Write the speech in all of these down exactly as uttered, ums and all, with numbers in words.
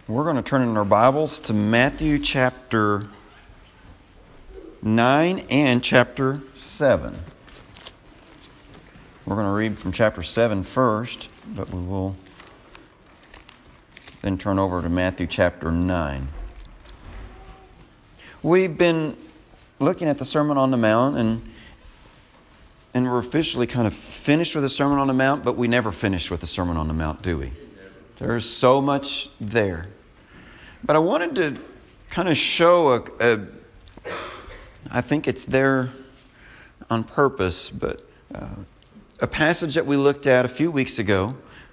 We're going to turn in our Bibles to Matthew chapter nine and chapter seven. We're going to read from chapter seven first, but we will then turn over to Matthew chapter nine. We've been looking at the Sermon on the Mount, and and we're officially kind of finished with the Sermon on the Mount, but we never finish with the Sermon on the Mount, do we? There's so much there. But I wanted to kind of show a, a I think it's there on purpose, but uh, a passage that we looked at a few weeks ago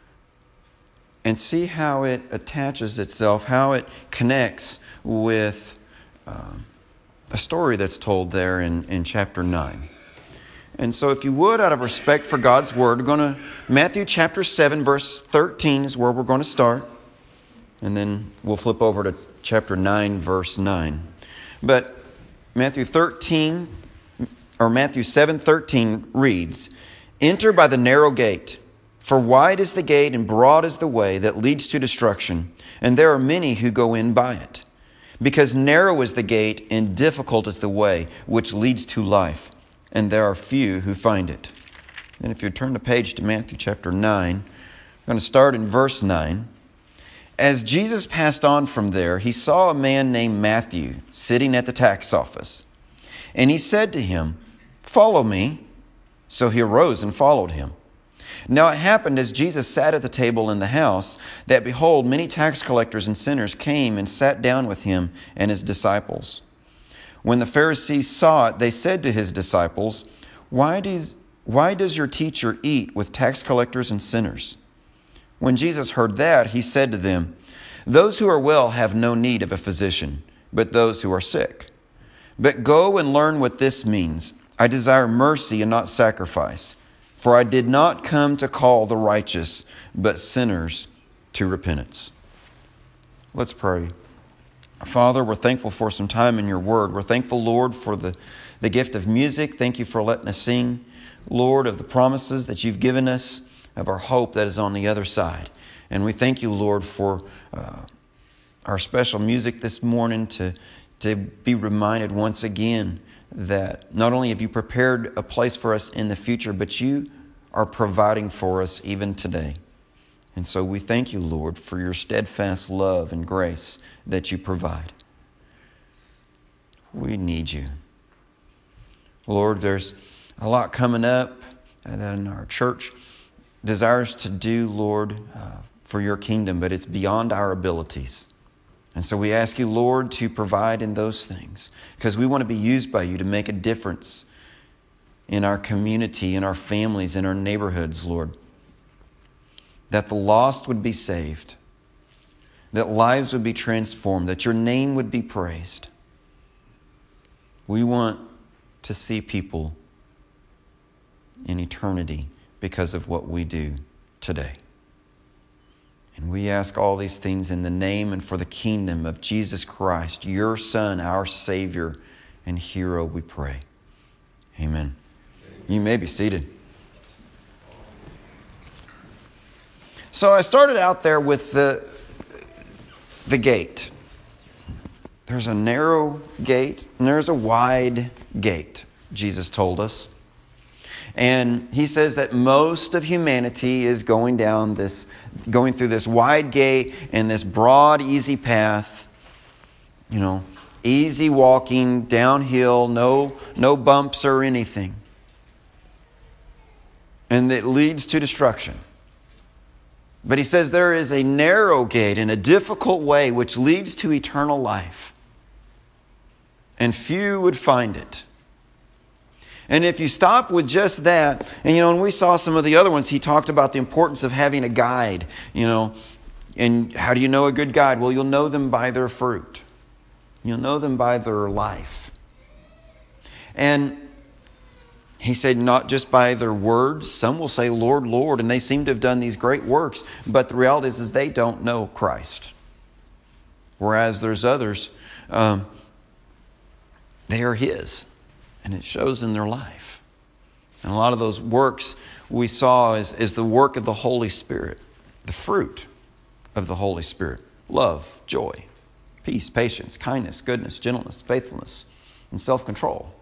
and see how it attaches itself, how it connects with uh, a story that's told there in, in chapter nine. And so if you would, out of respect for God's Word, we're going to, Matthew chapter seven, verse thirteen is where we're going to start. And then we'll flip over to chapter nine, verse nine. But Matthew thirteen, or Matthew seven thirteen reads, "Enter by the narrow gate, for wide is the gate and broad is the way that leads to destruction, and there are many who go in by it. Because narrow is the gate and difficult is the way which leads to life, and there are few who find it." And if you turn the page to Matthew chapter nine, I'm going to start in verse nine. "As Jesus passed on from there, he saw a man named Matthew sitting at the tax office. And he said to him, 'Follow me.' So he arose and followed him. Now it happened as Jesus sat at the table in the house, that behold, many tax collectors and sinners came and sat down with him and his disciples. When the Pharisees saw it, they said to his disciples, Why does, why does your teacher eat with tax collectors and sinners?' When Jesus heard that, he said to them, 'Those who are well have no need of a physician, but those who are sick. But go and learn what this means. I desire mercy and not sacrifice, for I did not come to call the righteous, but sinners to repentance.'" Let's pray. Father, we're thankful for some time in your word. We're thankful, Lord, for the, the gift of music. Thank you for letting us sing, Lord, of the promises that you've given us, of our hope that is on the other side. And we thank you, Lord, for uh, our special music this morning to, to be reminded once again that not only have you prepared a place for us in the future, but you are providing for us even today. And so we thank you, Lord, for your steadfast love and grace that you provide. We need you. Lord, there's a lot coming up that our church desires to do, Lord, uh, for your kingdom, but it's beyond our abilities. And so we ask you, Lord, to provide in those things, because we want to be used by you to make a difference in our community, in our families, in our neighborhoods, Lord. That the lost would be saved, that lives would be transformed, that your name would be praised. We want to see people in eternity because of what we do today. And we ask all these things in the name and for the kingdom of Jesus Christ, your Son, our Savior and hero, we pray. Amen. You may be seated. So I started out there with the, the gate. There's a narrow gate and there's a wide gate, Jesus told us. And he says that most of humanity is going down this, going through this wide gate and this broad, easy path. You know, easy walking, downhill, no, no bumps or anything. And it leads to destruction. But he says there is a narrow gate and a difficult way which leads to eternal life. And few would find it. And if you stop with just that, and you know, when we saw some of the other ones, he talked about the importance of having a guide, you know. And how do you know a good guide? Well, you'll know them by their fruit. You'll know them by their life. And he said not just by their words. Some will say, Lord, Lord, and they seem to have done these great works. But the reality is, is they don't know Christ. Whereas there's others, um, they are his. And it shows in their life. And a lot of those works we saw is, is the work of the Holy Spirit. The fruit of the Holy Spirit. love, joy, peace, patience, kindness, goodness, gentleness, faithfulness, and self-control.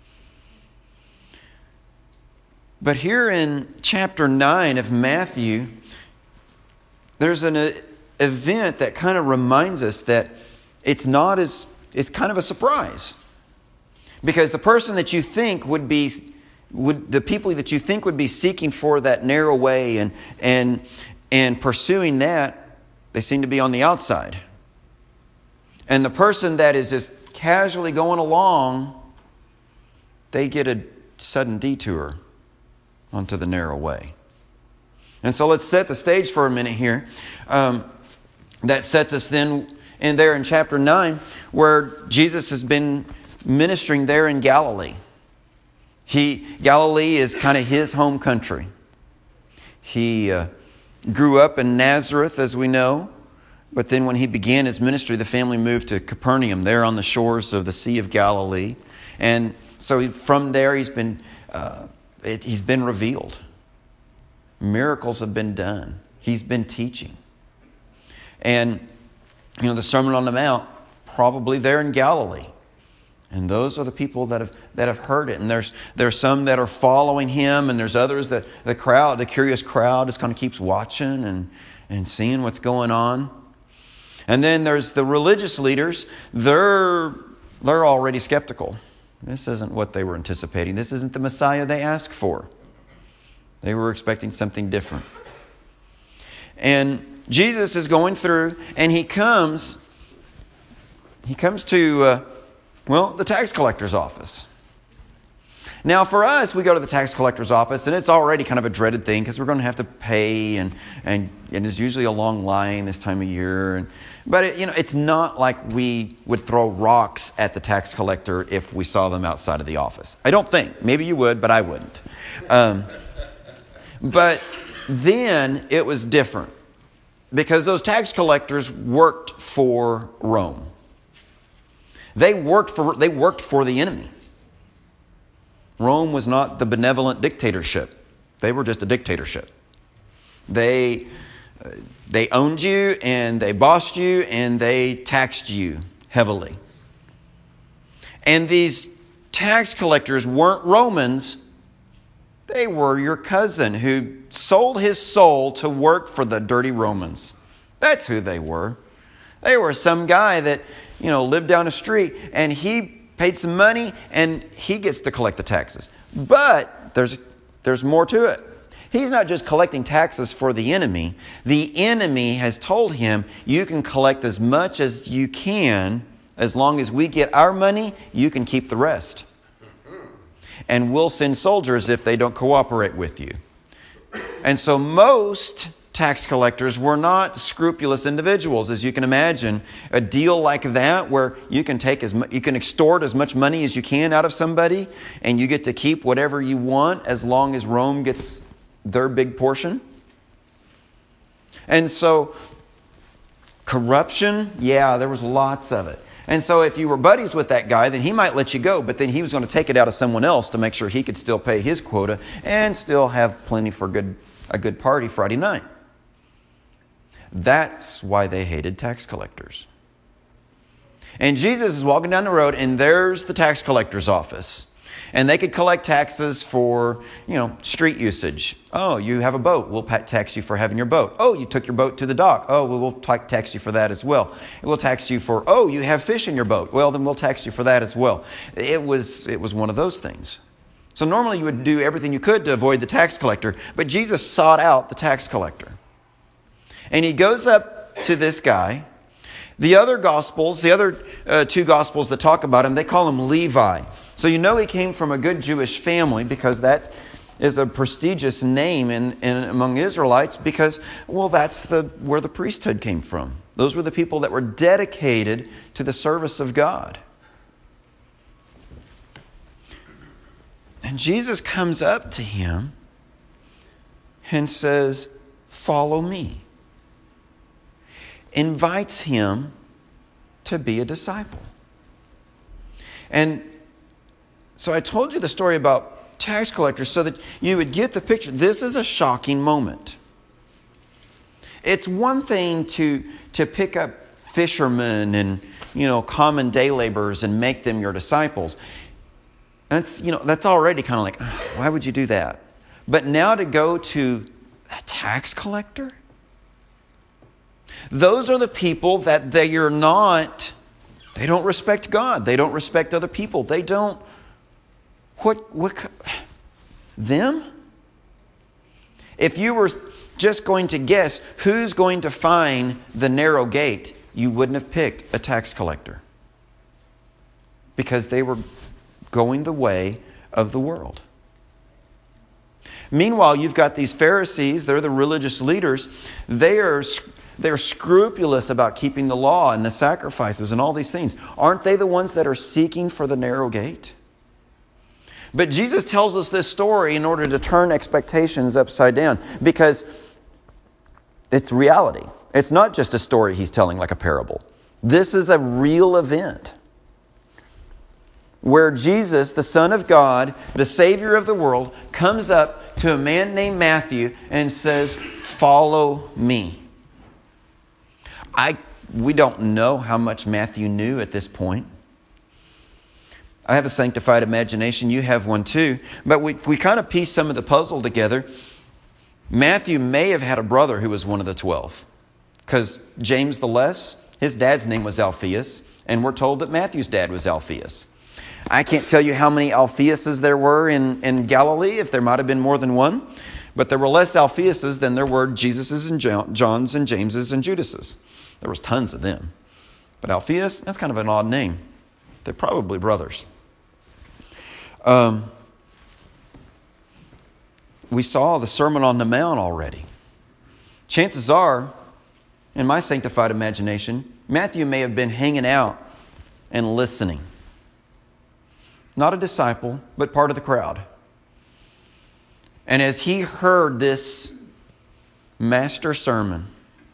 But here in chapter nine of Matthew, there's an uh, event that kind of reminds us that it's not as, it's kind of a surprise. Because the person that you think would be, would the people that you think would be seeking for that narrow way and and and pursuing that, they seem to be on the outside. And the person that is just casually going along, they get a sudden detour onto the narrow way. And so let's set the stage for a minute here. Um, that sets us then in there in chapter nine, where Jesus has been ministering there in Galilee. He Galilee is kind of his home country. He uh, grew up in Nazareth, as we know. But then when he began his ministry, the family moved to Capernaum, there on the shores of the Sea of Galilee. And so from there, he's been uh, it, he's been revealed. Miracles have been done. He's been teaching. And, you know, the Sermon on the Mount, probably there in Galilee. And those are the people that have that have heard it. And there's there's some that are following him, and there's others that the crowd, the curious crowd, just kind of keeps watching and, and seeing what's going on. And then there's the religious leaders. They're they're already skeptical. This isn't what they were anticipating. This isn't the Messiah they asked for. They were expecting something different. And Jesus is going through, and he comes, he comes to, uh, well, the tax collector's office. Now, for us, we go to the tax collector's office, and it's already kind of a dreaded thing because we're going to have to pay, and and, and there's usually a long line this time of year. And, but, it, you know, it's not like we would throw rocks at the tax collector if we saw them outside of the office. I don't think. Maybe you would, but I wouldn't. Um, but then it was different because those tax collectors worked for Rome. They worked for they worked for the enemy. Rome was not the benevolent dictatorship. They were just a dictatorship. They they owned you, and they bossed you, and they taxed you heavily. And these tax collectors weren't Romans. They were your cousin who sold his soul to work for the dirty Romans. That's who they were. They were some guy that, you know, lived down the street, and he paid some money, and he gets to collect the taxes. But there's there's more to it. He's not just collecting taxes for the enemy. The enemy has told him, you can collect as much as you can. As long as we get our money, you can keep the rest. And we'll send soldiers if they don't cooperate with you. And so most tax collectors were not scrupulous individuals, as you can imagine. A deal like that, where you can take as mu- you can extort as much money as you can out of somebody, and you get to keep whatever you want as long as Rome gets their big portion. And so corruption, yeah, there was lots of it. And so if you were buddies with that guy, then he might let you go, but then he was going to take it out of someone else to make sure he could still pay his quota and still have plenty for good a good party Friday night. That's why they hated tax collectors. And Jesus is walking down the road, and there's the tax collector's office. And they could collect taxes for, you know, street usage. Oh, you have a boat. We'll tax you for having your boat. Oh, you took your boat to the dock. Oh, well, we'll tax you for that as well. We'll tax you for, oh, you have fish in your boat. Well, then we'll tax you for that as well. It was, it was one of those things. So normally you would do everything you could to avoid the tax collector. But Jesus sought out the tax collector. And he goes up to this guy. The other Gospels, the other uh, two Gospels that talk about him, they call him Levi. So you know he came from a good Jewish family, because that is a prestigious name in, in among Israelites, because, well, that's the where the priesthood came from. Those were the people that were dedicated to the service of God. And Jesus comes up to him and says, "Follow me." Invites him to be a disciple. And so I told you the story about tax collectors so that you would get the picture. This is a shocking moment. It's one thing to, to pick up fishermen and, you know, common day laborers and make them your disciples. That's, you know, that's already kind of like, why would you do that? But now to go to a tax collector? Those are the people that they are not, they don't respect God. They don't respect other people. They don't, what, what, them? If you were just going to guess who's going to find the narrow gate, you wouldn't have picked a tax collector. Because they were going the way of the world. Meanwhile, you've got these Pharisees, they're the religious leaders. They are they're scrupulous about keeping the law and the sacrifices and all these things. Aren't they the ones that are seeking for the narrow gate? But Jesus tells us this story in order to turn expectations upside down, because it's reality. It's not just a story he's telling like a parable. This is a real event where Jesus, the Son of God, the Savior of the world, comes up to a man named Matthew and says, "Follow me." I we don't know how much Matthew knew at this point. I have a sanctified imagination. You have one too. But we, we kind of piece some of the puzzle together. Matthew may have had a brother who was one of the twelve. Because James the Less, his dad's name was Alphaeus. And we're told that Matthew's dad was Alphaeus. I can't tell you how many Alphaeuses there were in, in Galilee, if there might have been more than one. But there were less Alphaeuses than there were Jesus's and John's and James's and Judas's. There was tons of them. But Alphaeus, that's kind of an odd name. They're probably brothers. Um, we saw the Sermon on the Mount already. Chances are, in my sanctified imagination, Matthew may have been hanging out and listening. Not a disciple, but part of the crowd. And as he heard this master sermon,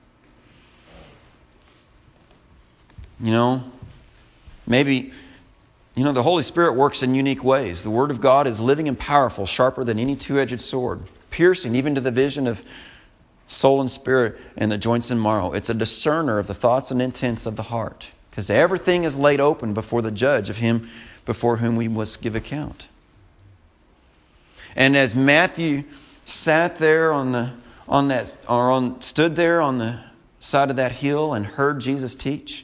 you know, maybe, you know, the Holy Spirit works in unique ways. The Word of God is living and powerful, sharper than any two-edged sword, piercing even to the vision of soul and spirit and the joints and marrow. It's a discerner of the thoughts and intents of the heart, because everything is laid open before the judge of him before whom we must give account. And as Matthew sat there on the on that or on stood there on the side of that hill and heard Jesus teach,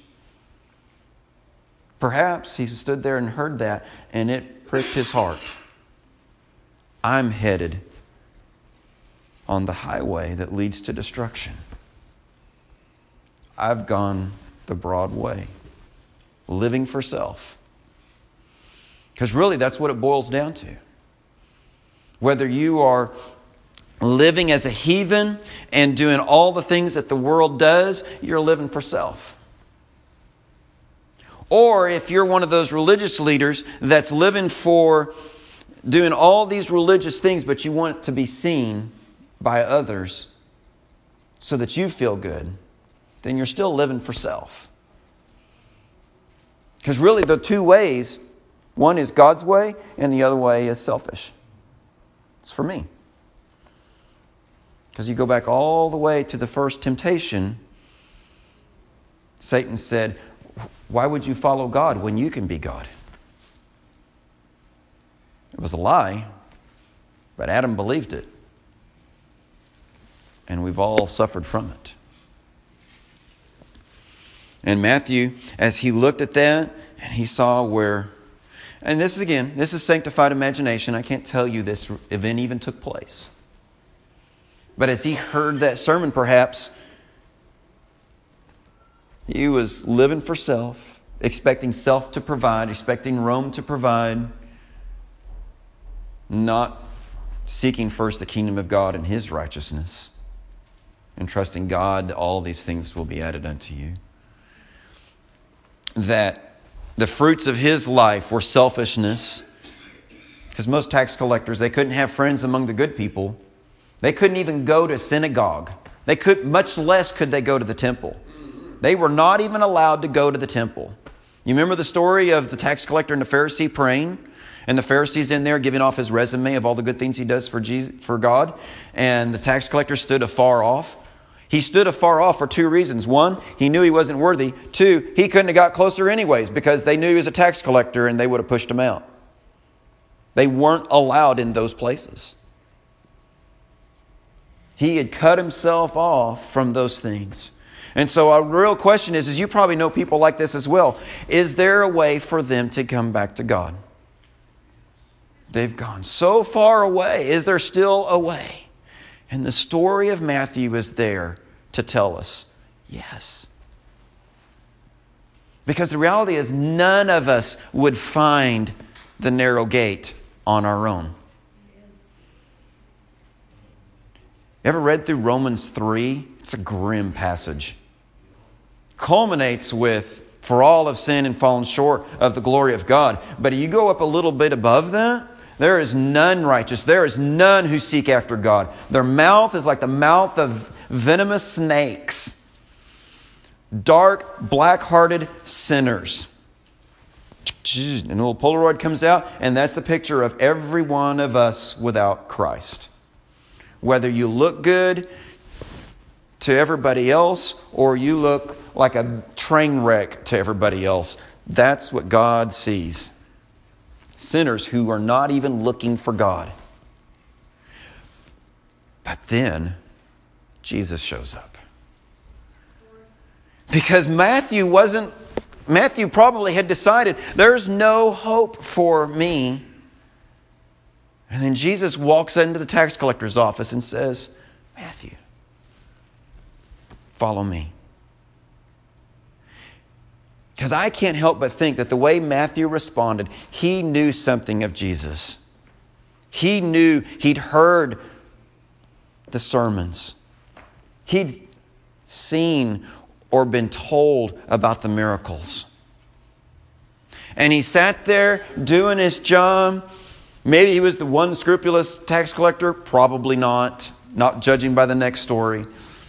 perhaps he stood there and heard that and it pricked his heart. I'm headed on the highway that leads to destruction. I've gone the broad way, living for self. Because really that's what it boils down to. Whether you are living as a heathen and doing all the things that the world does, you're living for self. Or if you're one of those religious leaders that's living for doing all these religious things, but you want it to be seen by others so that you feel good, then you're still living for self. Because really the two ways, one is God's way and the other way is selfish. It's for me. Because you go back all the way to the first temptation, Satan said, "Why would you follow God when you can be God?" It was a lie, but Adam believed it. And we've all suffered from it. And Matthew, as he looked at that, and he saw where, and this is again, this is sanctified imagination. I can't tell you this event even took place. But as he heard that sermon, perhaps, he was living for self, expecting self to provide, expecting Rome to provide, not seeking first the kingdom of God and His righteousness, and trusting God that all these things will be added unto you. That the fruits of his life were selfishness. Because most tax collectors, they couldn't have friends among the good people. They couldn't even go to synagogue. They could, much less could they go to the temple. They were not even allowed to go to the temple. You remember the story of the tax collector and the Pharisee praying? And the Pharisee's in there giving off his resume of all the good things he does for Jesus, for God. And the tax collector stood afar off. He stood afar off for two reasons. One, he knew he wasn't worthy. Two, he couldn't have got closer anyways because they knew he was a tax collector and they would have pushed him out. They weren't allowed in those places. He had cut himself off from those things. And so a real question is, is you probably know people like this as well. Is there a way for them to come back to God? They've gone so far away. Is there still a way? And the story of Matthew is there to tell us, yes. Because the reality is none of us would find the narrow gate on our own. Ever read through Romans three? It's a grim passage. Culminates with, for all have sinned and fallen short of the glory of God. But you go up a little bit above that, there is none righteous. There is none who seek after God. Their mouth is like the mouth of venomous snakes. Dark, black-hearted sinners. And a little Polaroid comes out, and that's the picture of every one of us without Christ. Whether you look good to everybody else or you look like a train wreck to everybody else, that's what God sees. Sinners who are not even looking for God. But then Jesus shows up. Because Matthew wasn't, Matthew probably had decided there's no hope for me. And then Jesus walks into the tax collector's office and says, Matthew, follow me. Because I can't help but think that the way Matthew responded, he knew something of Jesus. He knew, he'd heard the sermons. He'd seen or been told about the miracles. And he sat there doing his job. Maybe he was the one scrupulous tax collector. Probably not. Not judging by the next story.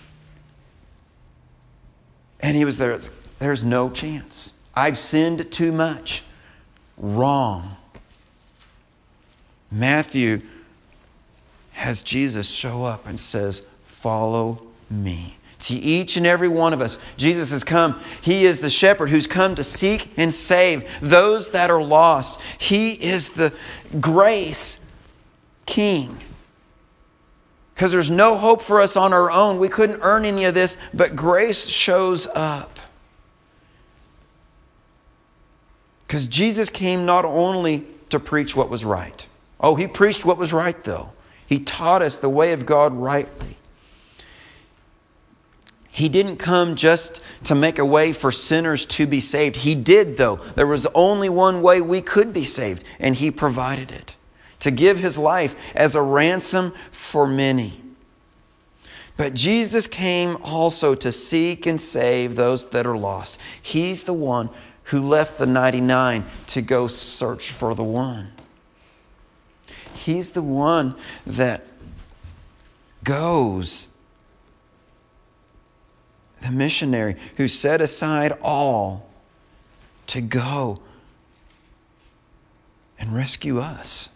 And he was there. There's no chance. I've sinned too much. Wrong. Matthew has Jesus show up and says, follow me. To each and every one of us, Jesus has come. He is the shepherd who's come to seek and save those that are lost. He is the grace king. Because there's no hope for us on our own. We couldn't earn any of this, but grace shows up. Because Jesus came not only to preach what was right. Oh, he preached what was right, though. He taught us the way of God rightly. He didn't come just to make a way for sinners to be saved. He did, though. There was only one way we could be saved, and he provided it. To give his life as a ransom for many. But Jesus came also to seek and save those that are lost. He's the one who left the ninety-nine to go search for the one. He's the one that goes, the missionary who set aside all to go and rescue us.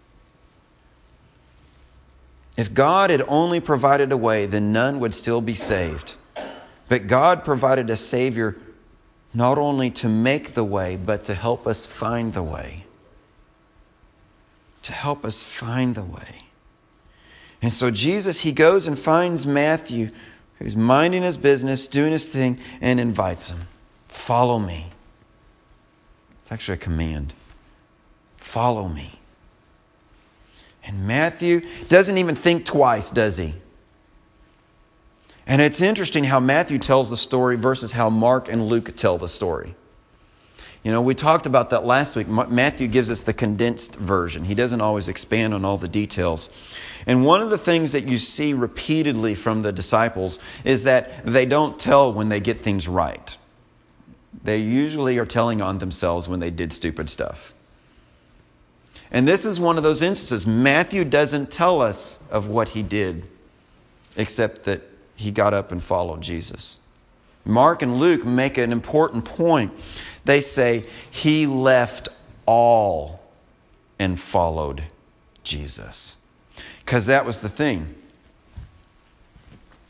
If God had only provided a way, then none would still be saved. But God provided a Savior not only to make the way, but to help us find the way. To help us find the way. And so Jesus, he goes and finds Matthew, who's minding his business, doing his thing, and invites him. Follow me. It's actually a command. Follow me. And Matthew doesn't even think twice, does he? And it's interesting how Matthew tells the story versus how Mark and Luke tell the story. You know, we talked about that last week. Matthew gives us the condensed version. He doesn't always expand on all the details. And one of the things that you see repeatedly from the disciples is that they don't tell when they get things right. They usually are telling on themselves when they did stupid stuff. And this is one of those instances. Matthew doesn't tell us of what he did, except that he got up and followed Jesus. Mark and Luke make an important point. They say he left all and followed Jesus. Because that was the thing.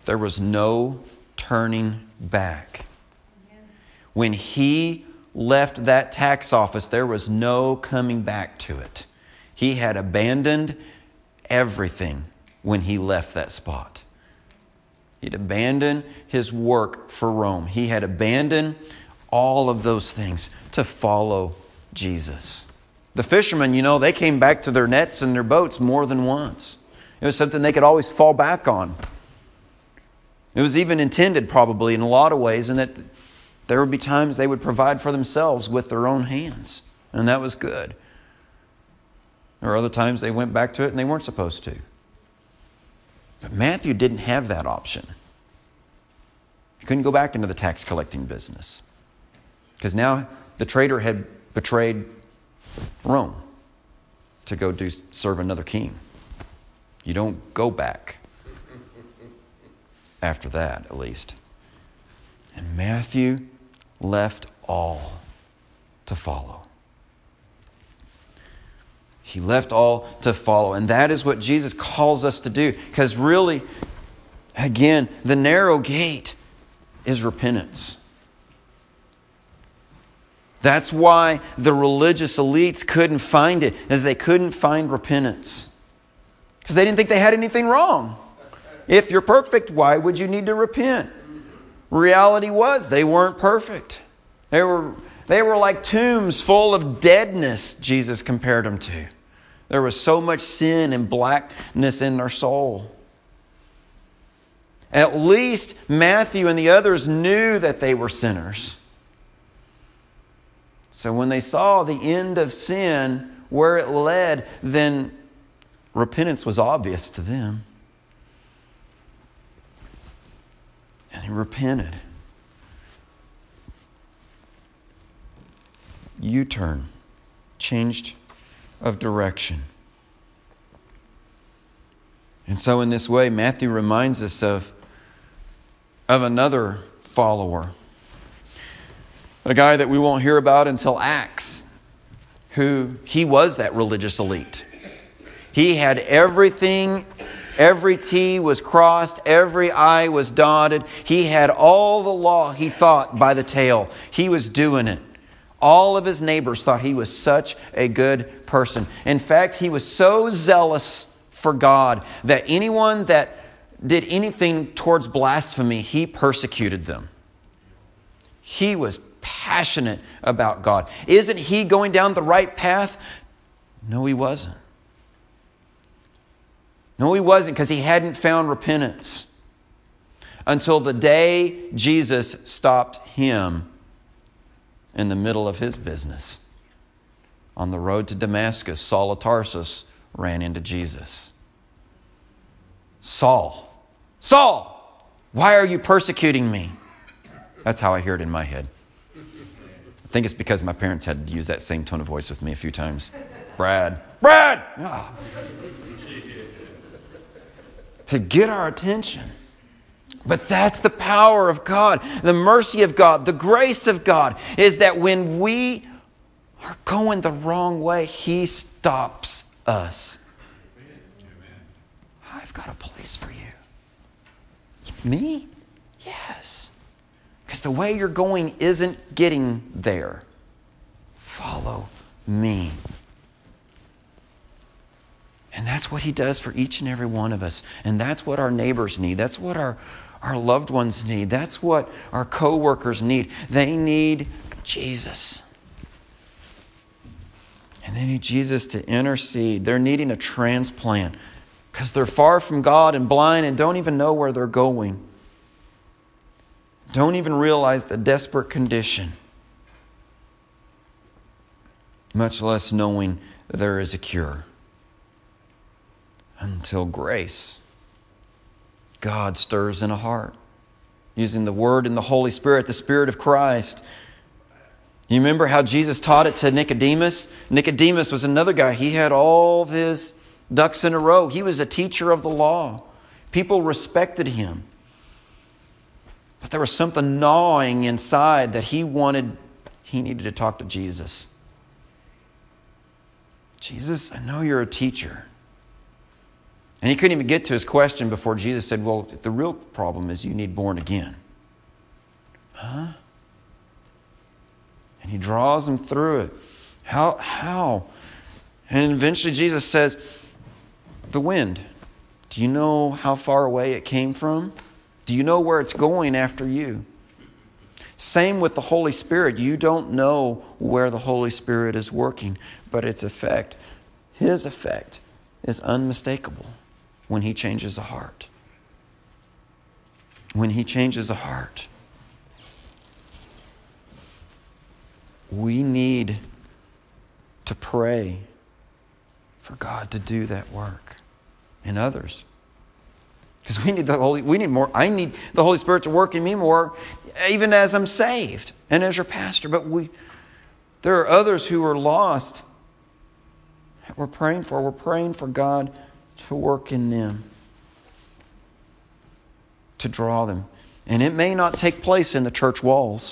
there was no turning back. When he left that tax office, there was no coming back to it. He had abandoned everything when he left that spot. He'd abandoned his work for Rome. He had abandoned all of those things to follow Jesus. The fishermen, you know, they came back to their nets and their boats more than once. It was something they could always fall back on. It was even intended probably in a lot of ways, and that there would be times they would provide for themselves with their own hands. And that was good. There were other times they went back to it and they weren't supposed to. But Matthew didn't have that option. He couldn't go back into the tax collecting business. Because now the traitor had betrayed Rome to go do serve another king. You don't go back after that, at least. And Matthew left all to follow. He left all to follow. And that is what Jesus calls us to do. Because really, again, the narrow gate is repentance. That's why the religious elites couldn't find it, as they couldn't find repentance. Because they didn't think they had anything wrong. If you're perfect, why would you need to repent? Reality was they weren't perfect. They were, they were like tombs full of deadness, Jesus compared them to. There was so much sin and blackness in their soul. At least Matthew and the others knew that they were sinners. So when they saw the end of sin, where it led, then repentance was obvious to them. And he repented. U-turn. Changed of direction. And so in this way, Matthew reminds us of, of another follower. A guy that we won't hear about until Acts. Who, he was that religious elite. He had everything. Every T was crossed. Every I was dotted. He had all the law, he thought, by the tail. He was doing it. All of his neighbors thought he was such a good person. In fact, he was so zealous for God that anyone that did anything towards blasphemy, he persecuted them. He was passionate about God. Isn't he going down the right path? No, he wasn't. No, he wasn't, because he hadn't found repentance until the day Jesus stopped him in the middle of his business. On the road to Damascus, Saul of Tarsus ran into Jesus. Saul, Saul, why are you persecuting me? That's how I hear it in my head. I think it's because my parents had to use that same tone of voice with me a few times. Brad, Brad! Oh. To get our attention. But that's the power of God, the mercy of God, the grace of God, is that when we are going the wrong way, He stops us. I've got a place for you. Me? Yes. Because the way you're going isn't getting there. Follow me. And that's what He does for each and every one of us. And that's what our neighbors need. That's what our, our loved ones need. That's what our co-workers need. They need Jesus. And they need Jesus to intercede. They're needing a transplant because they're far from God and blind and don't even know where they're going. Don't even realize the desperate condition. Much less knowing that there is a cure. Until grace, God stirs in a heart. Using the Word and the Holy Spirit, the Spirit of Christ. You remember how Jesus taught it to Nicodemus? Nicodemus was another guy. He had all of his ducks in a row. He was a teacher of the law. People respected him. But there was something gnawing inside that he wanted, he needed to talk to Jesus. Jesus, I know you're a teacher. And he couldn't even get to his question before Jesus said, well, the real problem is you need born again. Huh? And he draws him through it. How? How? And eventually Jesus says, the wind. Do you know how far away it came from? Do you know where it's going after you? Same with the Holy Spirit. You don't know where the Holy Spirit is working, but its effect, His effect, is unmistakable when He changes a heart. When He changes a heart. We need to pray for God to do that work in others. Because we need the Holy, we need more. I need the Holy Spirit to work in me more, even as I'm saved and as your pastor. But we, there are others who are lost that we're praying for. We're praying for God to work in them, to draw them. And it may not take place in the church walls.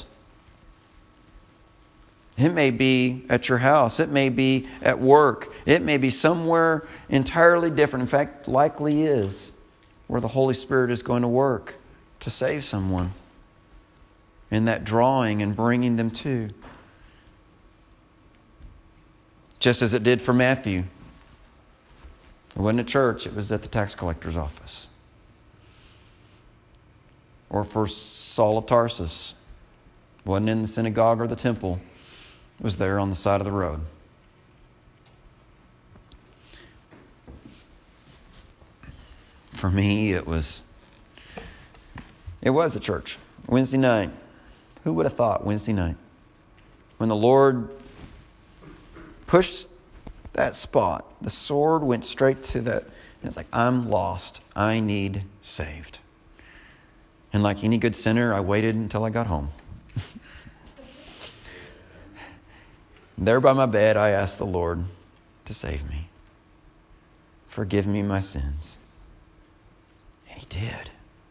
It may be at your house. It may be at work. It may be somewhere entirely different. In fact, likely is where the Holy Spirit is going to work to save someone. In that drawing and bringing them to. Just as it did for Matthew. It wasn't at church. It was at the tax collector's office. Or for Saul of Tarsus. It wasn't in the synagogue or the temple. It was there on the side of the road. For me, it was it was a church. Wednesday night. Who would have thought Wednesday night? When the Lord pushed that spot, the sword went straight to that. And it's like, I'm lost. I need saved. And like any good sinner, I waited until I got home. There by my bed, I asked the Lord to save me. Forgive me my sins. And He did.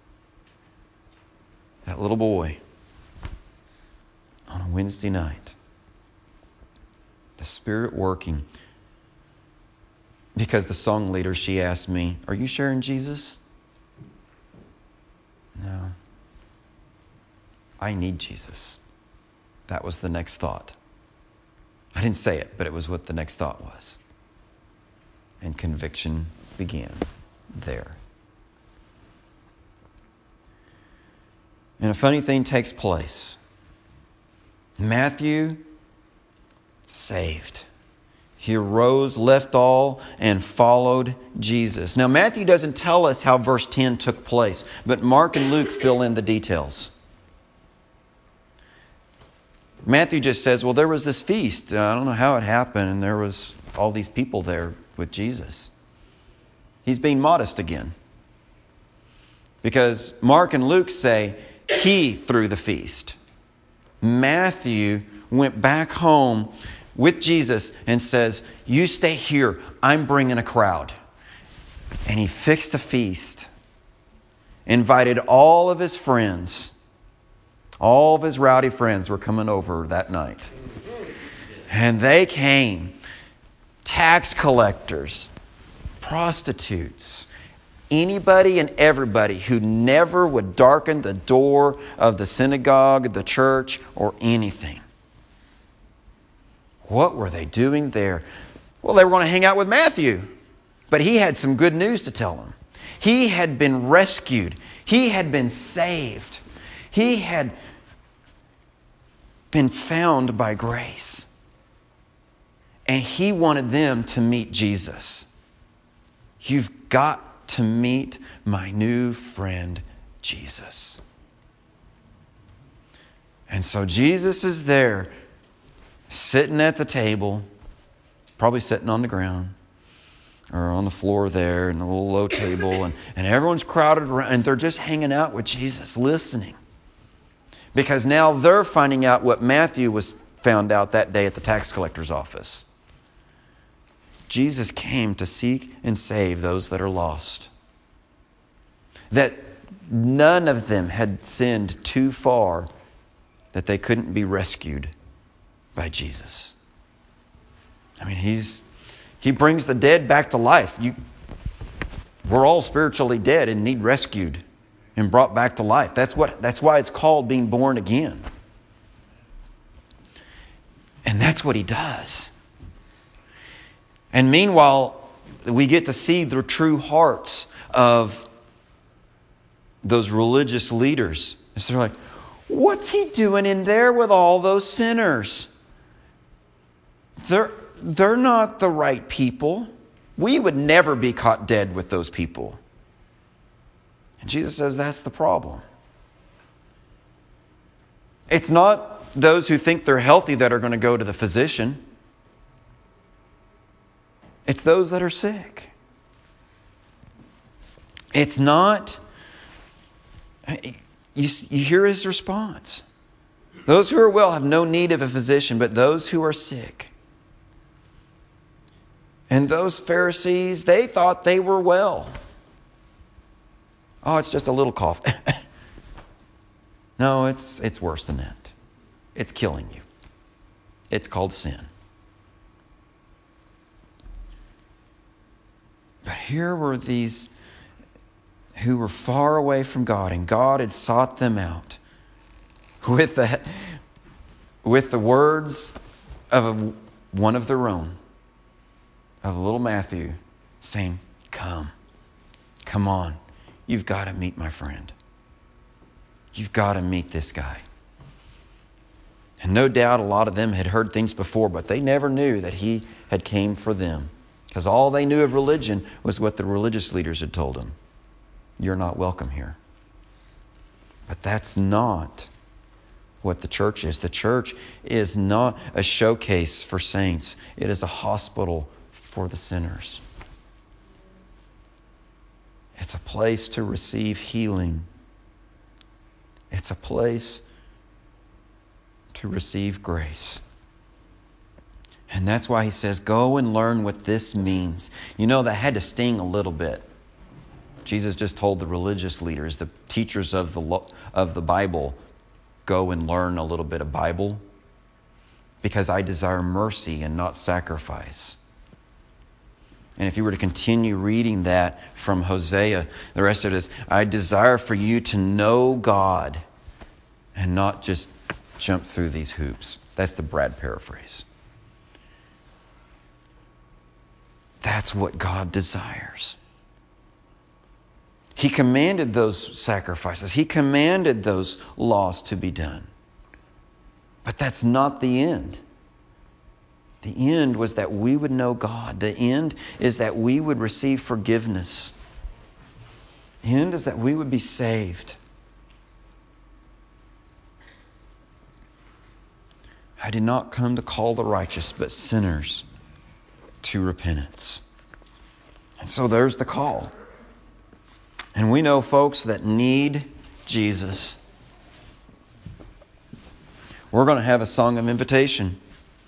That little boy, on a Wednesday night, the Spirit working. Because the song leader, she asked me, are you sharing Jesus? No. I need Jesus. That was the next thought. I didn't say it, but it was what the next thought was. And conviction began there. And a funny thing takes place. Matthew, saved. He arose, left all, and followed Jesus. Now, Matthew doesn't tell us how verse ten took place, but Mark and Luke fill in the details. Matthew just says, well, there was this feast. Uh, I don't know how it happened, and there was all these people there with Jesus. He's being modest again. Because Mark and Luke say he threw the feast. Matthew went back home with Jesus and says, you stay here. I'm bringing a crowd. And he fixed a feast. Invited all of his friends. All of his rowdy friends were coming over that night. And they came. Tax collectors, prostitutes, anybody and everybody who never would darken the door of the synagogue, the church, or anything. What were they doing there? Well, they were going to hang out with Matthew. But he had some good news to tell them. He had been rescued. He had been saved. He had been found by grace. And he wanted them to meet Jesus. You've got to meet my new friend, Jesus. And so Jesus is there, sitting at the table, probably sitting on the ground or on the floor there in a little low table. And, and everyone's crowded around and they're just hanging out with Jesus, listening. Because now they're finding out what Matthew was found out that day at the tax collector's office. Jesus came to seek and save those that are lost. That none of them had sinned too far that they couldn't be rescued by Jesus. I mean, he's he brings the dead back to life. You We're all spiritually dead and need rescued and brought back to life. That's what, that's why it's called being born again. And that's what he does. And meanwhile, we get to see the true hearts of those religious leaders. And so they're like, what's he doing in there with all those sinners? They're, they're not the right people. We would never be caught dead with those people. And Jesus says that's the problem. It's not those who think they're healthy that are going to go to the physician. It's those that are sick. It's not... You, you hear his response. Those who are well have no need of a physician, but those who are sick. And those Pharisees, they thought they were well. Oh, it's just a little cough. No, it's it's worse than that. It's killing you. It's called sin. But here were these who were far away from God, and God had sought them out with the, with the words of a, one of their own, of little Matthew, saying, come, come on, you've got to meet my friend. You've got to meet this guy. And no doubt a lot of them had heard things before, but they never knew that he had came for them. Because all they knew of religion was what the religious leaders had told them. You're not welcome here. But that's not what the church is. The church is not a showcase for saints. It is a hospital for the sinners. It's a place to receive healing. It's a place to receive grace. And that's why he says, go and learn what this means. You know, that had to sting a little bit. Jesus just told the religious leaders, the teachers of the of the Bible, go and learn a little bit of Bible, because I desire mercy and not sacrifice. And if you were to continue reading that from Hosea, the rest of it is, I desire for you to know God and not just jump through these hoops. That's the Brad paraphrase. That's what God desires. He commanded those sacrifices. He commanded those laws to be done. But that's not the end. The end was that we would know God. The end is that we would receive forgiveness. The end is that we would be saved. I did not come to call the righteous, but sinners to repentance. And so there's the call. And we know folks that need Jesus. We're going to have a song of invitation.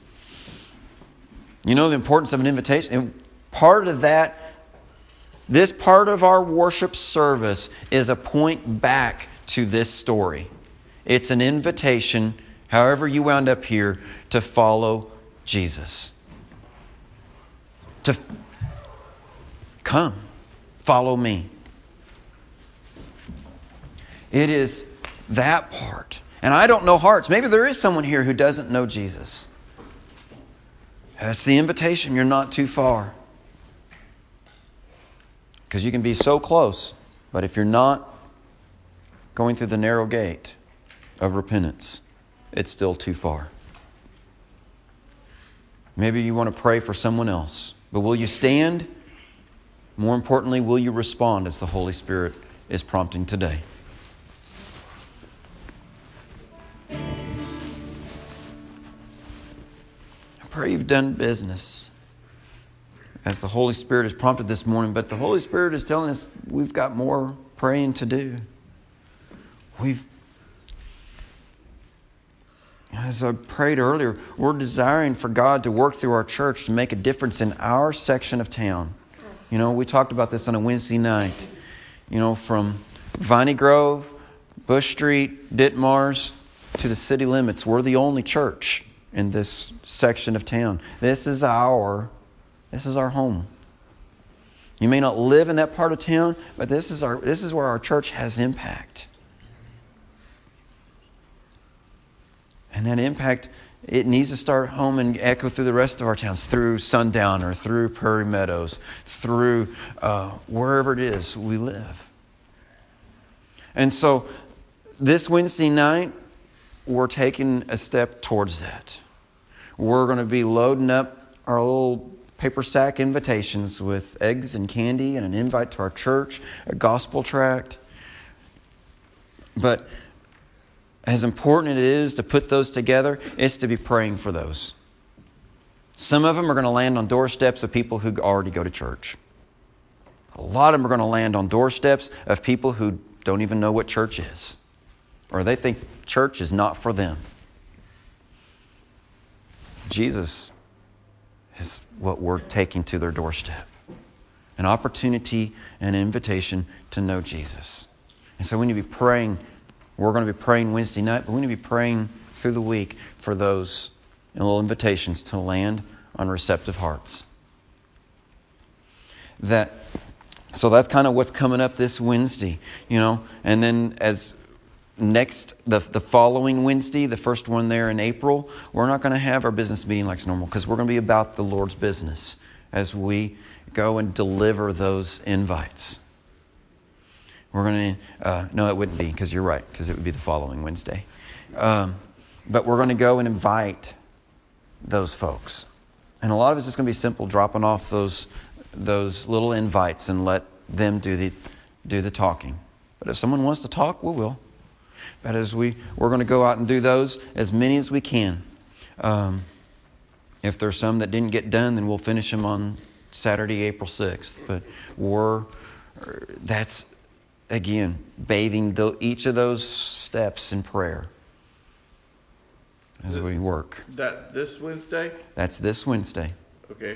You know the importance of an invitation? And part of that, this part of our worship service is a point back to this story. It's an invitation, however you wound up here, to follow Jesus. To f- come, follow me. It is that part. And I don't know hearts. Maybe there is someone here who doesn't know Jesus. That's the invitation. You're not too far. Because you can be so close. But if you're not going through the narrow gate of repentance, it's still too far. Maybe you want to pray for someone else. But will you stand? More importantly, will you respond as the Holy Spirit is prompting today? I pray you've done business as the Holy Spirit has prompted this morning. But the Holy Spirit is telling us we've got more praying to do. We've, as I prayed earlier, we're desiring for God to work through our church to make a difference in our section of town. You know, we talked about this on a Wednesday night. You know, from Viney Grove, Bush Street, Ditmars, to the city limits. We're the only church in this section of town. This is our, this is our home. You may not live in that part of town, but this is our this is where our church has impact. And that impact, it needs to start home and echo through the rest of our towns, through Sundown or through Prairie Meadows, through uh, wherever it is we live. And so this Wednesday night, we're taking a step towards that. We're going to be loading up our little paper sack invitations with eggs and candy and an invite to our church, a gospel tract. But as important it is to put those together, it's to be praying for those. Some of them are going to land on doorsteps of people who already go to church. A lot of them are going to land on doorsteps of people who don't even know what church is, or they think church is not for them. Jesus is what we're taking to their doorstep. An opportunity, an invitation to know Jesus. And so we need to be praying. We're going to be praying Wednesday night, but we need to be praying through the week for those little invitations to land on receptive hearts. That, so that's kind of what's coming up this Wednesday, you know. And then as next, the the following Wednesday, the first one there in April, we're not going to have our business meeting like normal, because we're going to be about the Lord's business as we go and deliver those invites. We're going to, uh, no, it wouldn't be, because you're right, because it would be the following Wednesday. Um, but we're going to go and invite those folks. And a lot of it's just going to be simple, dropping off those those little invites and let them do the do the talking. But if someone wants to talk, we will. But as we, we're going to go out and do those, as many as we can. Um, if there's some that didn't get done, then we'll finish them on Saturday, April sixth. But we're, that's, again, bathing the, each of those steps in prayer as we work. That this Wednesday? That's this Wednesday. Okay.